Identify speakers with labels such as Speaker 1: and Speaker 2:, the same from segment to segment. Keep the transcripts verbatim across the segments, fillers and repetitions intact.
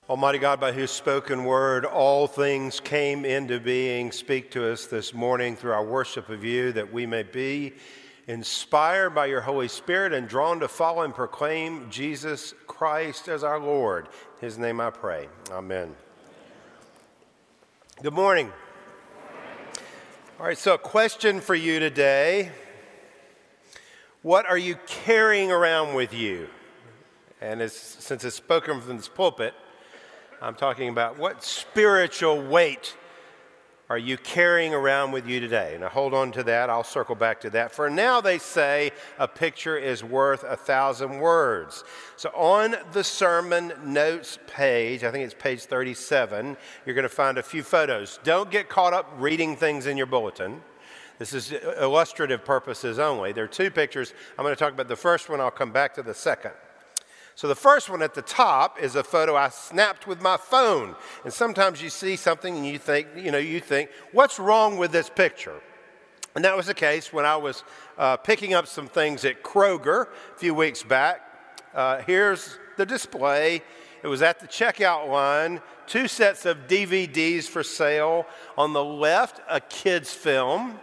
Speaker 1: Almighty God, by whose spoken word all things came into being, speak to us this morning through our worship of you, that we may be inspired by your Holy Spirit and drawn to follow and proclaim Jesus Christ as our Lord. In his name I pray. Amen. Good morning. All right, so a question for you today. What are you carrying around with you? And it's, since it's spoken from this pulpit, I'm talking about what spiritual weight are you carrying around with you today? Now hold on to that. I'll circle back to that. For now, they say a picture is worth a thousand words. So on the sermon notes page, I think it's page thirty-seven, you're going to find a few photos. Don't get caught up reading things in your bulletin. This is illustrative purposes only. There are two pictures. I'm going to talk about the first one. I'll come back to the second. So the first one at the top is a photo I snapped with my phone. And sometimes you see something and you think, you know, you think, what's wrong with this picture? And that was the case when I was uh, picking up some things at Kroger a few weeks back. Uh, here's the display. It was at the checkout line, two sets of D V Ds for sale. On the left, a kid's film.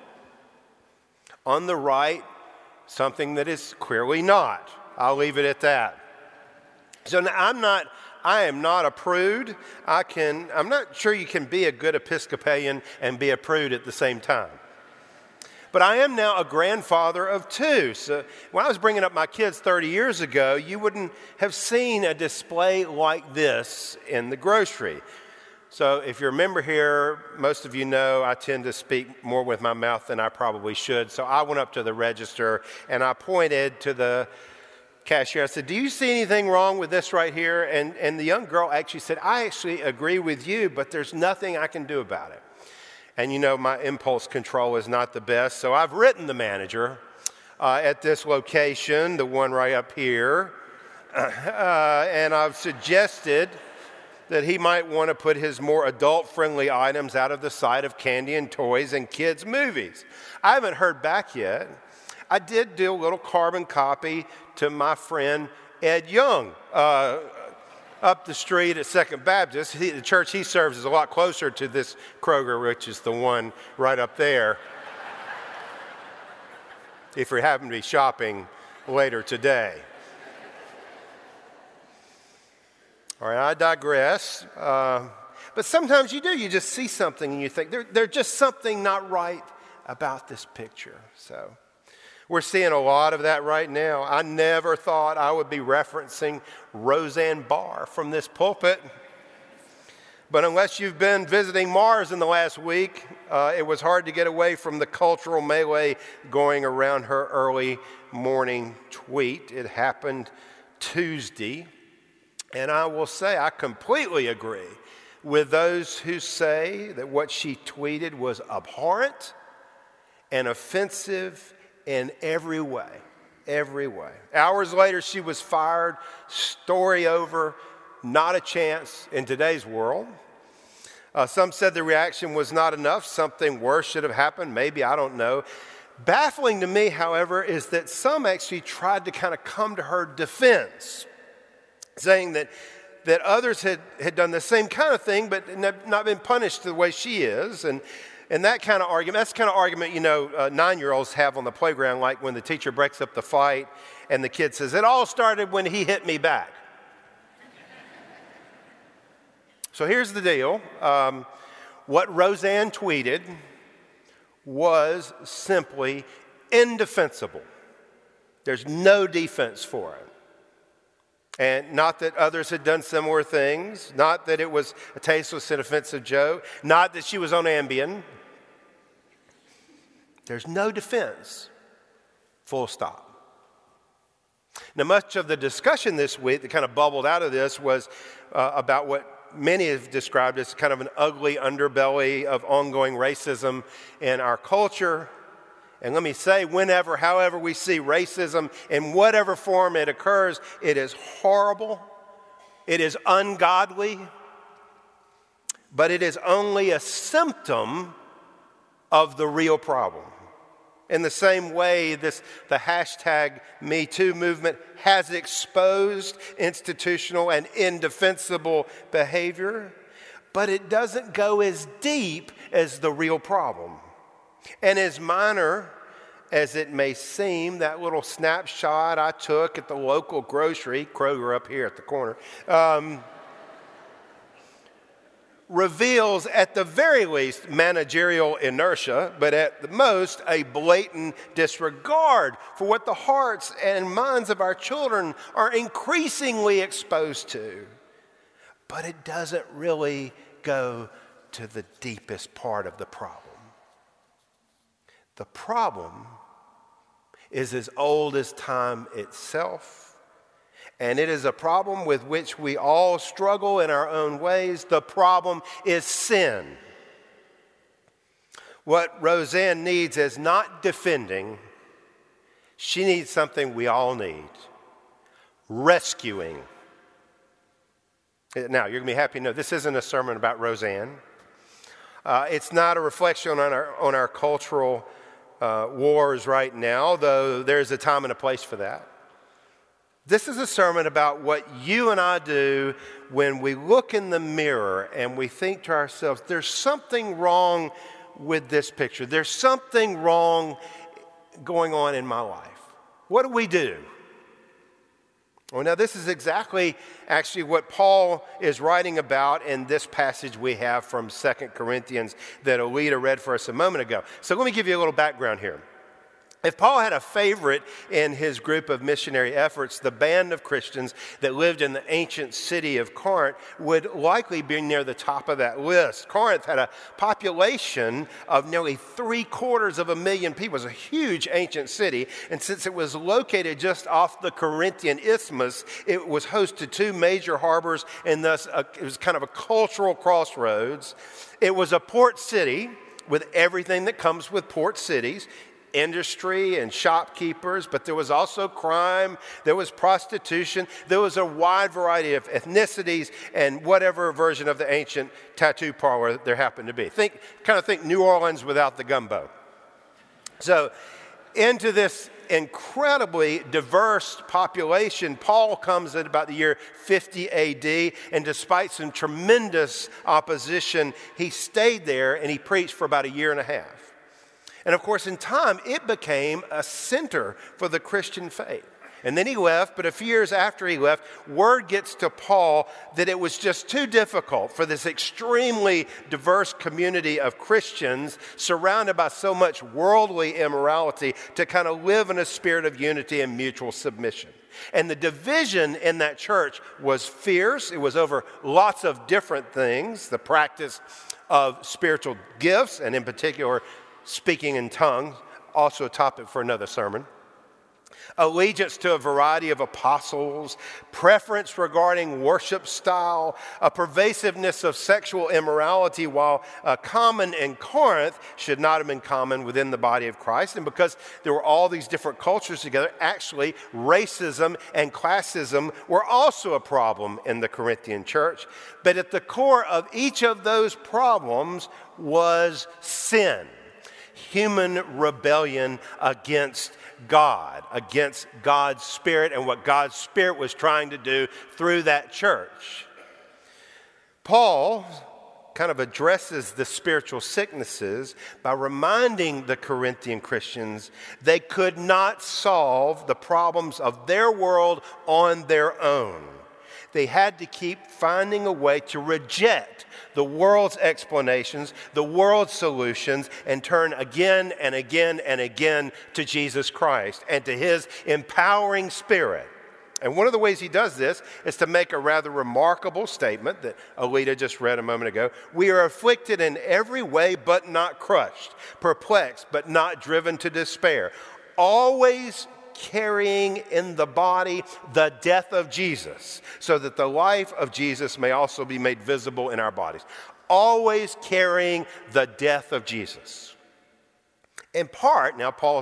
Speaker 1: On the right, something that is clearly not. I'll leave it at that. So now I'm not, I am not a prude. I can, I'm not sure you can be a good Episcopalian and be a prude at the same time. But I am now a grandfather of two. So when I was bringing up my kids thirty years ago, you wouldn't have seen a display like this in the grocery. So if you remember here, most of you know I tend to speak more with my mouth than I probably should. So I went up to the register and I pointed to the cashier. I said, do you see anything wrong with this right here? And, and the young girl actually said, I actually agree with you, but there's nothing I can do about it. And you know, my impulse control is not the best. So I've written the manager uh, at this location, the one right up here. Uh, and I've suggested that he might want to put his more adult-friendly items out of the sight of candy and toys and kids' movies. I haven't heard back yet. I did do a little carbon copy to my friend Ed Young uh, up the street at Second Baptist. He, the church he serves is a lot closer to this Kroger, which is the one right up there, if you happen to be shopping later today. All right, I digress. Uh, but sometimes you do. You just see something and you think, there, there's just something not right about this picture. So we're seeing a lot of that right now. I never thought I would be referencing Roseanne Barr from this pulpit. But unless you've been visiting Mars in the last week, uh, it was hard to get away from the cultural melee going around her early morning tweet. It happened Tuesday. And I will say I completely agree with those who say that what she tweeted was abhorrent and offensive in every way, every way. Hours later, she was fired. Story over. Not a chance in today's world. Uh, some said the reaction was not enough. Something worse should have happened. Maybe, I don't know. Baffling to me, however, is that some actually tried to kind of come to her defense, saying that, that others had, had done the same kind of thing, but not been punished the way she is. And And that kind of argument, that's the kind of argument, you know, uh, nine-year-olds have on the playground, like when the teacher breaks up the fight and the kid says, it all started when he hit me back. So here's the deal. Um, what Roseanne tweeted was simply indefensible. There's no defense for it. And not that others had done similar things, not that it was a tasteless and offensive joke, not that she was on Ambien. There's no defense, full stop. Now, much of the discussion this week that kind of bubbled out of this was uh, about what many have described as kind of an ugly underbelly of ongoing racism in our culture. And let me say, whenever, however we see racism, in whatever form it occurs, it is horrible, it is ungodly, but it is only a symptom of the real problem. In the same way, this the hashtag Me Too movement has exposed institutional and indefensible behavior, but it doesn't go as deep as the real problem. And as minor as it may seem, that little snapshot I took at the local grocery, Kroger up here at the corner, um, reveals at the very least managerial inertia, but at the most a blatant disregard for what the hearts and minds of our children are increasingly exposed to. But it doesn't really go to the deepest part of the problem. The problem is as old as time itself. And it is a problem with which we all struggle in our own ways. The problem is sin. What Roseanne needs is not defending. She needs something we all need: rescuing. Now, you're going to be happy to know this isn't a sermon about Roseanne. Uh, it's not a reflection on our, on our cultural uh, wars right now, though there's a time and a place for that. This is a sermon about what you and I do when we look in the mirror and we think to ourselves, there's something wrong with this picture. There's something wrong going on in my life. What do we do? Well, now this is exactly actually what Paul is writing about in this passage we have from Second Corinthians that Alita read for us a moment ago. So let me give you a little background here. If Paul had a favorite in his group of missionary efforts, the band of Christians that lived in the ancient city of Corinth would likely be near the top of that list. Corinth had a population of nearly three quarters of a million people. It was a huge ancient city, and since it was located just off the Corinthian Isthmus, it was host to two major harbors, and thus a, it was kind of a cultural crossroads. It was a port city with everything that comes with port cities: industry and shopkeepers, but there was also crime, there was prostitution, there was a wide variety of ethnicities and whatever version of the ancient tattoo parlor there happened to be. Think, kind of think New Orleans without the gumbo. So into this incredibly diverse population, Paul comes at about the year fifty A D, and despite some tremendous opposition, he stayed there and he preached for about a year and a half. And of course, in time, it became a center for the Christian faith. And then he left, but a few years after he left, word gets to Paul that it was just too difficult for this extremely diverse community of Christians surrounded by so much worldly immorality to kind of live in a spirit of unity and mutual submission. And the division in that church was fierce. It was over lots of different things: the practice of spiritual gifts, and in particular, speaking in tongues, also a topic for another sermon. Allegiance to a variety of apostles, preference regarding worship style, a pervasiveness of sexual immorality, while uh, common in Corinth should not have been common within the body of Christ. And because there were all these different cultures together, actually racism and classism were also a problem in the Corinthian church. But at the core of each of those problems was sin. Human rebellion against God, against God's Spirit and what God's Spirit was trying to do through that church. Paul kind of addresses the spiritual sicknesses by reminding the Corinthian Christians they could not solve the problems of their world on their own. They had to keep finding a way to reject the world's explanations, the world's solutions, and turn again and again and again to Jesus Christ and to his empowering Spirit. And one of the ways he does this is to make a rather remarkable statement that Alita just read a moment ago. We are afflicted in every way but not crushed, perplexed but not driven to despair, always carrying in the body the death of Jesus, so that the life of Jesus may also be made visible in our bodies. Always carrying the death of Jesus. In part, now Paul's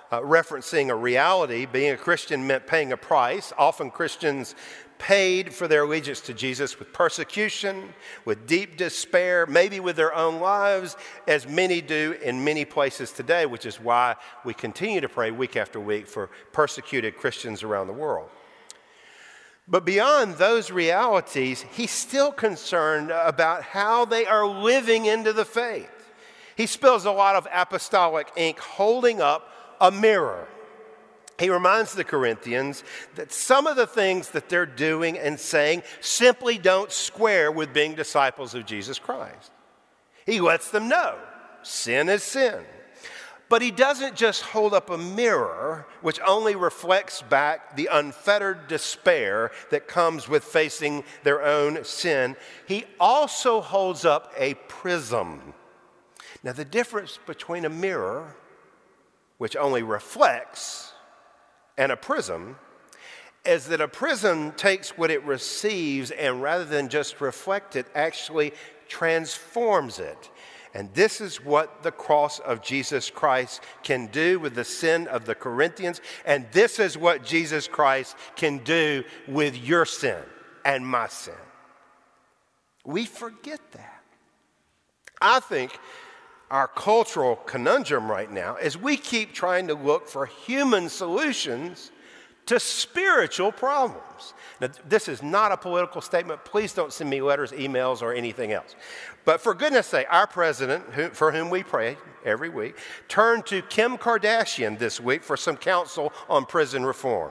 Speaker 1: uh, referencing a reality. Being a Christian meant paying a price. Often Christians paid for their allegiance to Jesus with persecution, with deep despair, maybe with their own lives, as many do in many places today, which is why we continue to pray week after week for persecuted Christians around the world. But beyond those realities, he's still concerned about how they are living into the faith. He spills a lot of apostolic ink holding up a mirror. He reminds the Corinthians that some of the things that they're doing and saying simply don't square with being disciples of Jesus Christ. He lets them know sin is sin. But he doesn't just hold up a mirror, which only reflects back the unfettered despair that comes with facing their own sin. He also holds up a prism. Now, the difference between a mirror, which only reflects, and a prism is that a prism takes what it receives and rather than just reflect it, actually transforms it. And this is what the cross of Jesus Christ can do with the sin of the Corinthians. And this is what Jesus Christ can do with your sin and my sin. We forget that. I think our cultural conundrum right now is we keep trying to look for human solutions to spiritual problems. Now, this is not a political statement. Please don't send me letters, emails, or anything else. But for goodness sake, our president, who, for whom we pray every week, turned to Kim Kardashian this week for some counsel on prison reform.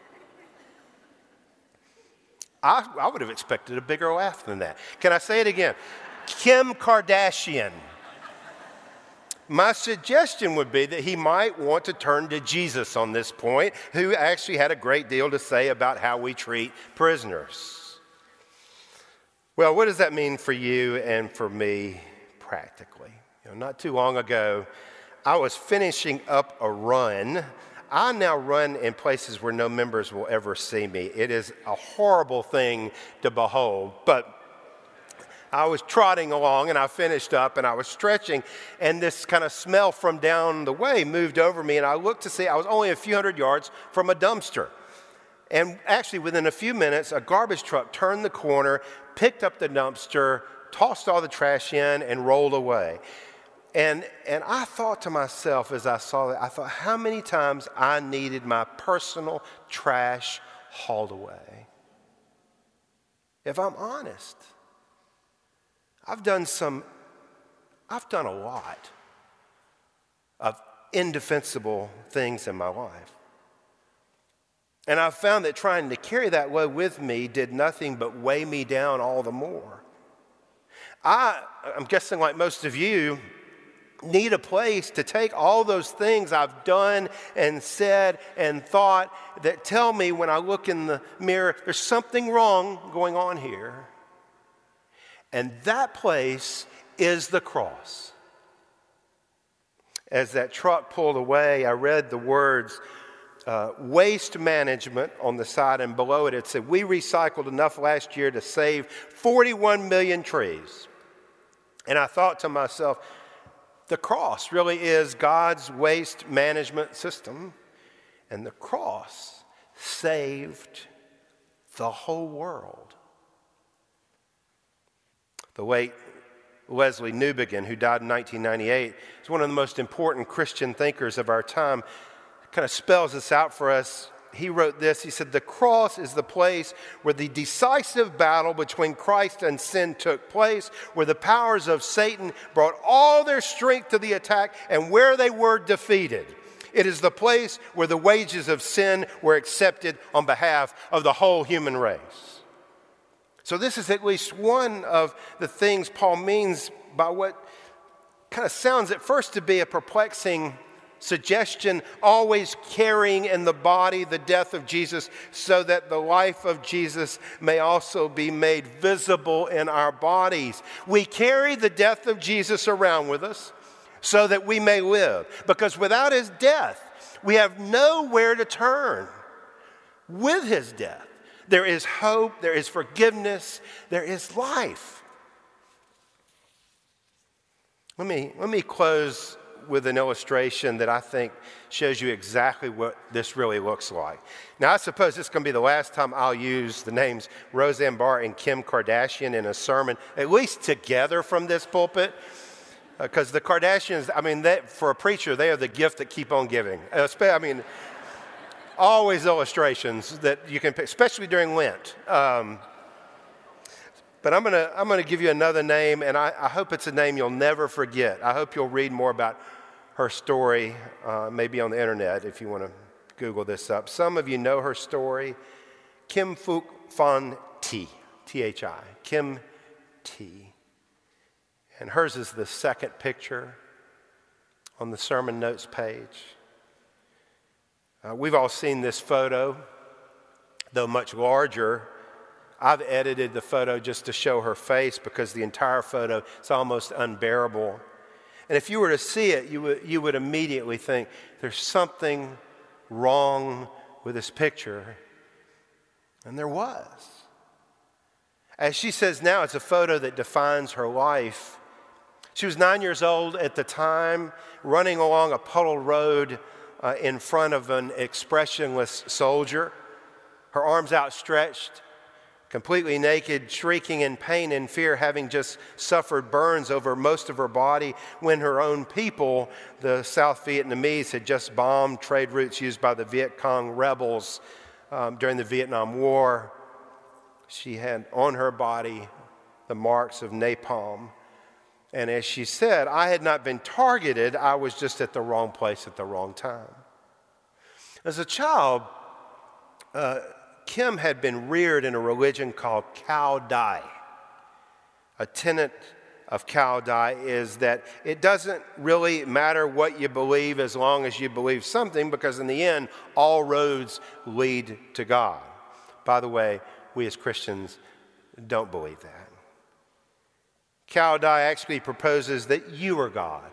Speaker 1: I, I would have expected a bigger laugh than that. Can I say it again? Kim Kardashian. My suggestion would be that he might want to turn to Jesus on this point, who actually had a great deal to say about how we treat prisoners. Well, what does that mean for you and for me practically? You know, not too long ago, I was finishing up a run. I now run in places where no members will ever see me. It is a horrible thing to behold, but I was trotting along and I finished up and I was stretching and this kind of smell from down the way moved over me and I looked to see I was only a few hundred yards from a dumpster. And actually within a few minutes, a garbage truck turned the corner, picked up the dumpster, tossed all the trash in and rolled away. And, and I thought to myself as I saw that, I thought how many times I needed my personal trash hauled away. If I'm honest, I've done some, I've done a lot of indefensible things in my life. And I've found that trying to carry that load with me did nothing but weigh me down all the more. I, I'm guessing like most of you, need a place to take all those things I've done and said and thought that tell me when I look in the mirror, there's something wrong going on here. And that place is the cross. As that truck pulled away, I read the words, uh, waste management on the side, and below it, it said, we recycled enough last year to save forty-one million trees. And I thought to myself, the cross really is God's waste management system. And the cross saved the whole world. The late Leslie Newbigin, who died in nineteen ninety-eight, is one of the most important Christian thinkers of our time. Kind of spells this out for us. He wrote this. He said, the cross is the place where the decisive battle between Christ and sin took place, where the powers of Satan brought all their strength to the attack, and where they were defeated. It is the place where the wages of sin were accepted on behalf of the whole human race. So this is at least one of the things Paul means by what kind of sounds at first to be a perplexing suggestion, always carrying in the body the death of Jesus so that the life of Jesus may also be made visible in our bodies. We carry the death of Jesus around with us so that we may live, because without his death, we have nowhere to turn. With his death, there is hope, there is forgiveness, there is life. Let me, let me close with an illustration that I think shows you exactly what this really looks like. Now, I suppose this is going to be the last time I'll use the names Roseanne Barr and Kim Kardashian in a sermon, at least together from this pulpit, because uh, the Kardashians, I mean, they, for a preacher, they are the gift that keep on giving. Uh, I mean, always illustrations that you can pick, especially during Lent. Um, But I'm going to I'm gonna give you another name, and I, I hope it's a name you'll never forget. I hope you'll read more about her story, uh, maybe on the internet if you want to Google this up. Some of you know her story. Kim Phuc Phan Thi, T H I, Kim T. And hers is the second picture on the sermon notes page. Uh, we've all seen this photo, though much larger. I've edited the photo just to show her face because the entire photo is almost unbearable. And if you were to see it, you would, you would immediately think there's something wrong with this picture. And there was. As she says now, it's a photo that defines her life. She was nine years old at the time, running along a puddled road uh, in front of an expressionless soldier, her arms outstretched, completely naked, shrieking in pain and fear, having just suffered burns over most of her body when her own people, the South Vietnamese, had just bombed trade routes used by the Viet Cong rebels um, during the Vietnam War. She had on her body the marks of napalm. And as she said, I had not been targeted, I was just at the wrong place at the wrong time. As a child, uh, Kim had been reared in a religion called Cao Dai. A tenet of Cao Dai is that it doesn't really matter what you believe as long as you believe something, because in the end, all roads lead to God. By the way, we as Christians don't believe that. Cao Dai actually proposes that you are God,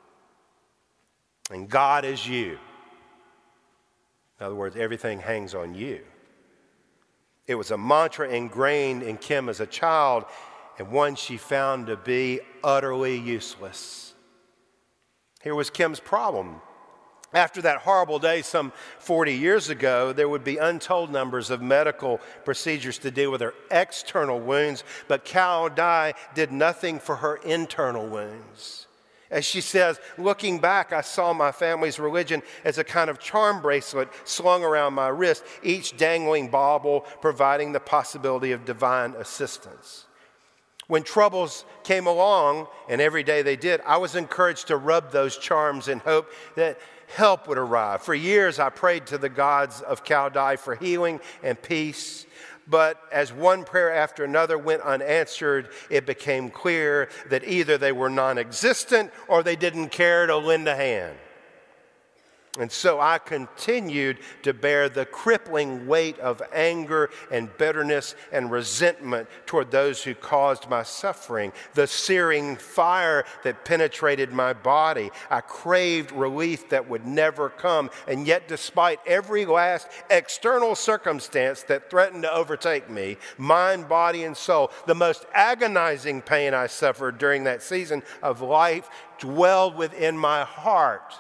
Speaker 1: and God is you. In other words, everything hangs on you. It was a mantra ingrained in Kim as a child, and one she found to be utterly useless. Here was Kim's problem. After that horrible day some forty years ago, there would be untold numbers of medical procedures to deal with her external wounds, but Cao Dai did nothing for her internal wounds. As she says, looking back, I saw my family's religion as a kind of charm bracelet slung around my wrist, each dangling bauble providing the possibility of divine assistance. When troubles came along, and every day they did, I was encouraged to rub those charms in hope that help would arrive. For years, I prayed to the gods of Cao Dai for healing and peace. But as one prayer after another went unanswered, it became clear that either they were non-existent or they didn't care to lend a hand. And so I continued to bear the crippling weight of anger and bitterness and resentment toward those who caused my suffering, the searing fire that penetrated my body. I craved relief that would never come, and yet despite every last external circumstance that threatened to overtake me, mind, body, and soul, the most agonizing pain I suffered during that season of life dwelled within my heart.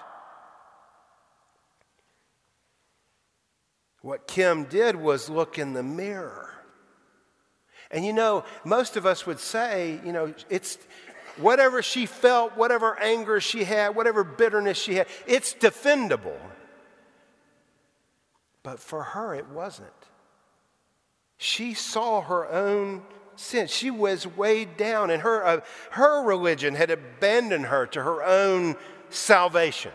Speaker 1: What Kim did was look in the mirror. And you know, most of us would say, you know, it's whatever she felt, whatever anger she had, whatever bitterness she had, it's defendable. But for her, it wasn't. She saw her own sin. She was weighed down, and her, uh, her religion had abandoned her to her own salvation.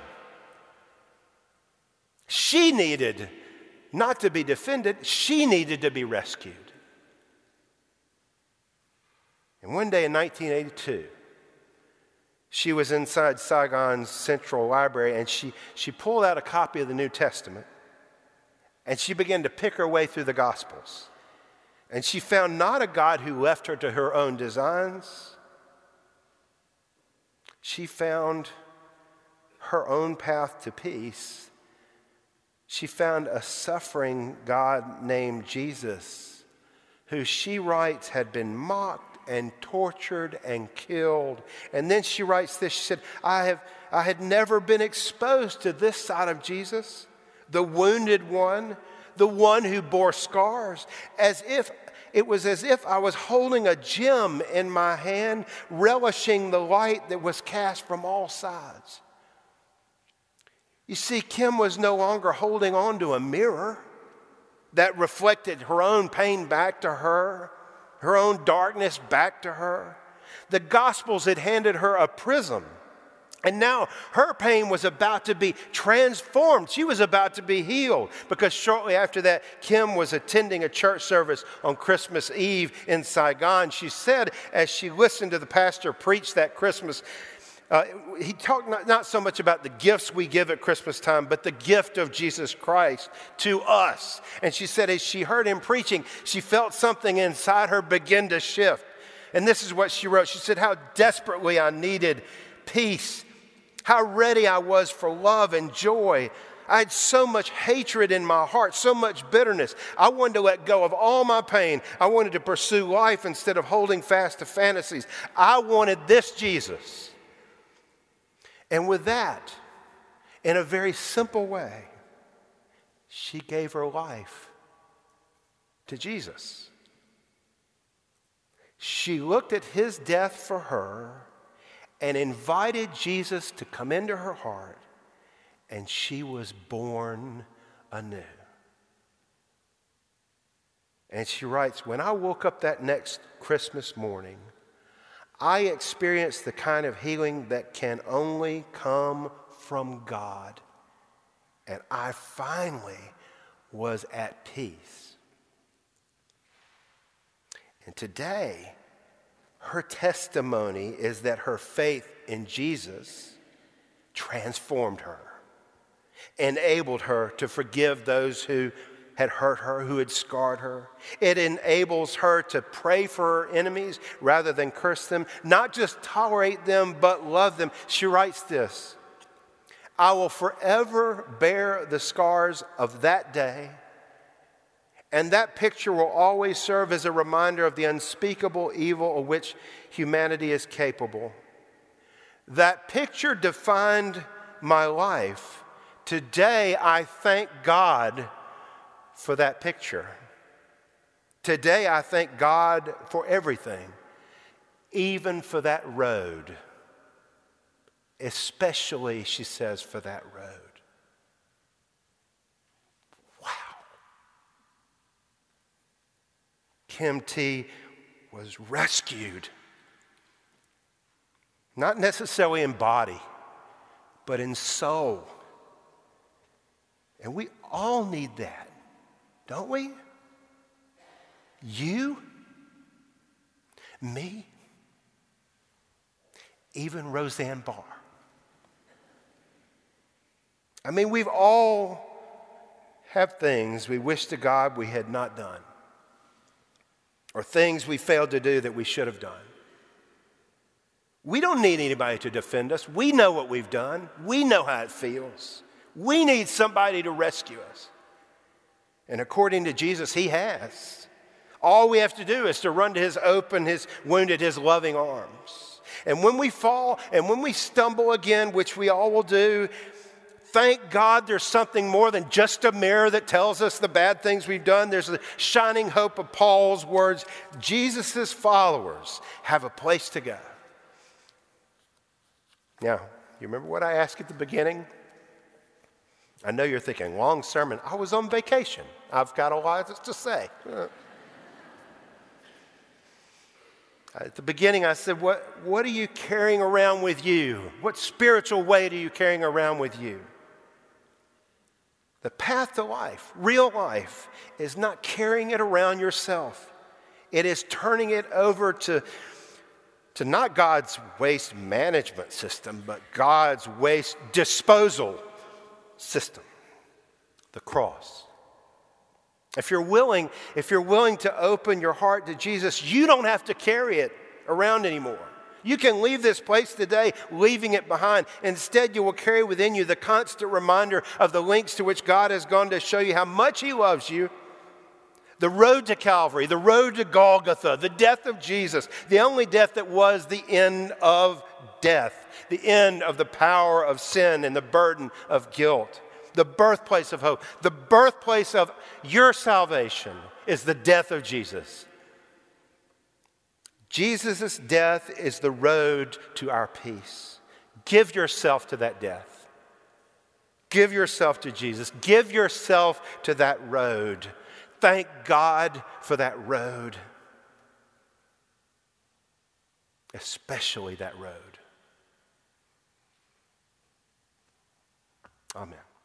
Speaker 1: She needed not to be defended, she needed to be rescued. And one day in nineteen eighty-two, she was inside Saigon's Central Library, and she, she pulled out a copy of the New Testament, and she began to pick her way through the Gospels. And she found not a God who left her to her own designs. She found her own path to peace. She found a suffering God named Jesus, who she writes had been mocked and tortured and killed. And then she writes this, she said, I have, I had never been exposed to this side of Jesus, the wounded one, the one who bore scars, as if it was as if I was holding a gem in my hand, relishing the light that was cast from all sides. You see, Kim was no longer holding on to a mirror that reflected her own pain back to her, her own darkness back to her. The Gospels had handed her a prism, and now her pain was about to be transformed. She was about to be healed, because shortly after that, Kim was attending a church service on Christmas Eve in Saigon. She said, as she listened to the pastor preach that Christmas, uh, he talked not, not so much about the gifts we give at Christmas time, but the gift of Jesus Christ to us. And she said, as she heard him preaching, she felt something inside her begin to shift. And this is what she wrote. She said, how desperately I needed peace, how ready I was for love and joy. I had so much hatred in my heart, so much bitterness. I wanted to let go of all my pain. I wanted to pursue life instead of holding fast to fantasies. I wanted this Jesus. And with that, in a very simple way, she gave her life to Jesus. She looked at his death for her and invited Jesus to come into her heart, and she was born anew. And she writes, when I woke up that next Christmas morning, I experienced the kind of healing that can only come from God, and I finally was at peace. And today, her testimony is that her faith in Jesus transformed her, enabled her to forgive those who had hurt her, who had scarred her. It enables her to pray for her enemies rather than curse them, not just tolerate them, but love them. She writes this, I will forever bear the scars of that day, and that picture will always serve as a reminder of the unspeakable evil of which humanity is capable. That picture defined my life. Today, I thank God for that picture. Today, I thank God for everything, even for that road. Especially, she says, for that road. Kim T was rescued, not necessarily in body, but in soul. And we all need that, don't we? You, me, even Roseanne Barr. I mean, we've all have things we wish to God we had not done, or things we failed to do that we should have done. We don't need anybody to defend us. We know what we've done. We know how it feels. We need somebody to rescue us. And according to Jesus, he has. All we have to do is to run to his open, his wounded, his loving arms. And when we fall and when we stumble again, which we all will do, thank God there's something more than just a mirror that tells us the bad things we've done. There's the shining hope of Paul's words. Jesus' followers have a place to go. Now, you remember what I asked at the beginning? I know you're thinking, long sermon. I was on vacation. I've got a lot to say. At the beginning, I said, what, what are you carrying around with you? What spiritual weight are you carrying around with you? The path to life, real life, is not carrying it around yourself. It is turning it over to, to not God's waste management system, but God's waste disposal system, the cross. If you're willing, if you're willing to open your heart to Jesus, you don't have to carry it around anymore. You can leave this place today, leaving it behind. Instead, you will carry within you the constant reminder of the lengths to which God has gone to show you how much he loves you, The road to Calvary, the road to Golgotha, the death of Jesus, the only death that was the end of death, the end of the power of sin and the burden of guilt, the birthplace of hope, the birthplace of your salvation is the death of Jesus. Jesus' death is the road to our peace. Give yourself to that death. Give yourself to Jesus. Give yourself to that road. Thank God for that road, especially that road. Amen.